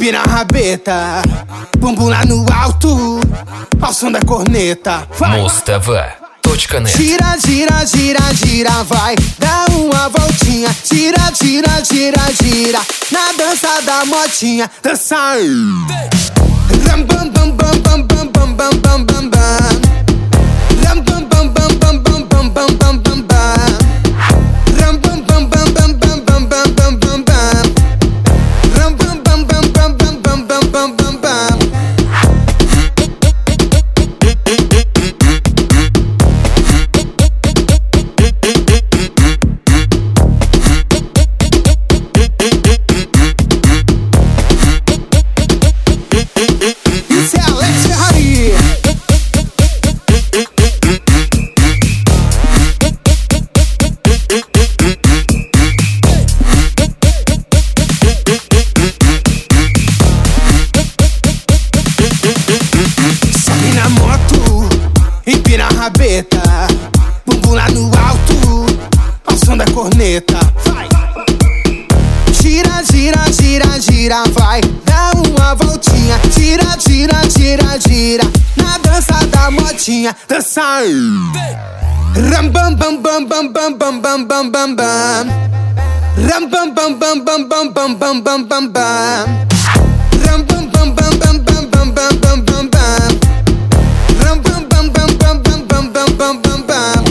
empina a rabeta, bumbum lá no alto, ao som da corneta. Mustava.net. Gira, gira, gira, gira, vai, dá uma voltinha. Gira, gira, gira, gira, na dança da motinha. Dançar. Ram bam bam bam bam bam bam bam bam bam bam. Ram bam bam bam bam bam bam bam bam bam bam. Ram bam bam bam bam bam bam bam bam bam bam. Ram bam bam bam bam bam bam bam bam bam bam. Isso é Alex Ferrari. Sobe na moto, empina a rabeta, bumbum lá no alto, ao som da corneta. Vai. Gira, gira, gira, gira, vai, dá uma voltinha. Gira, gira, gira, gira, na dança da motinha. Dançar. Ram bam bam bam bam bam bam bam bam bam bam. Ram bam bam bam bam bam bam bam bam bam bam. Ram bam bam bam bam bam bam bam bam bam bam. Ram bam bam bam bam bam bam bam bam bam bam.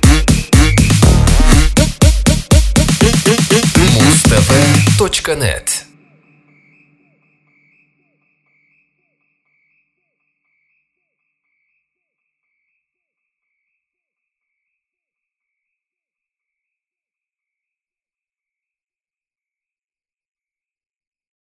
Mustava.net.